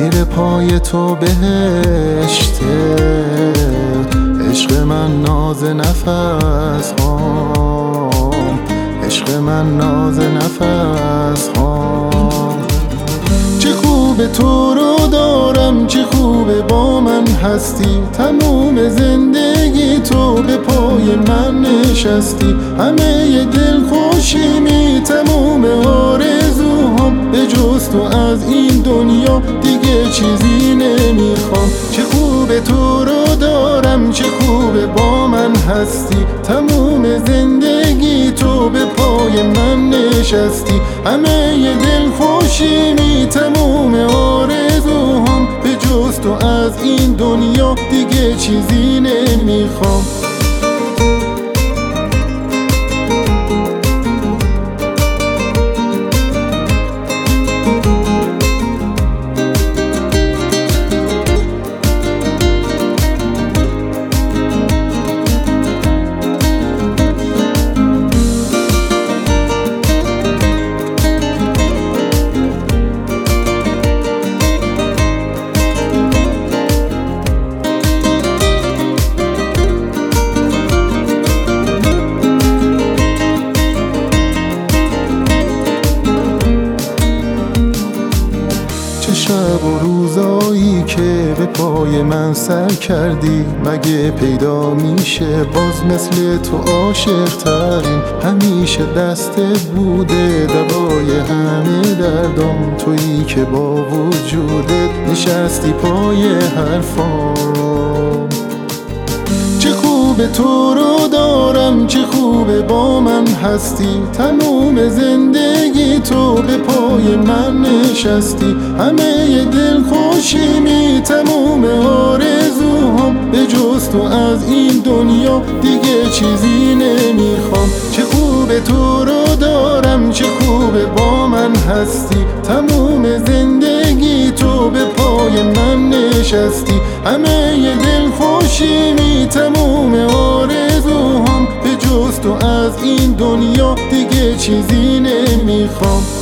زیر پای تو بهشته. عشق من ناز نفس هام، عشق من ناز نفس هام. چه خوبه تو رو دارم، چه خوبه با من هستی. تموم زندگی تو به پای من نشستی. همه دل خوشیمی، تموم آرزوهام. به جز تو از این دنیا دیگه چیزی نمیخوام. چه خوبه تو رو دارم، چه خوبه با من هستی. تموم زندگی تو به پای من نشستی. همه دل خوشیمی، تموم آرزوهام. به جز تو از این دنیا دیگه چیزی نمیخوام. شب و روزایی که به پای من سر کردی، مگه پیدا میشه باز مثل تو عاشق ترین؟ همیشه دستت بوده دوای همه دردام. تویی که با وجودت نشستی پای حرفام. چه خوبه تو رو دارم، چه خوبه با من هستی. تموم زندگی تو به پای من نشستی. همه دل خوشیمی، تموم آرزوهام. به جز تو از این دنیا دیگه چیزی نمیخوام. چه خوبه تو رو دارم، چه خوبه با من هستی. تموم زندگی تو به پای من نشستی. همه دل خوشیمی، تموم آرزوهام. به جز تو از این دنیا دیگه چیزی نمیخوام.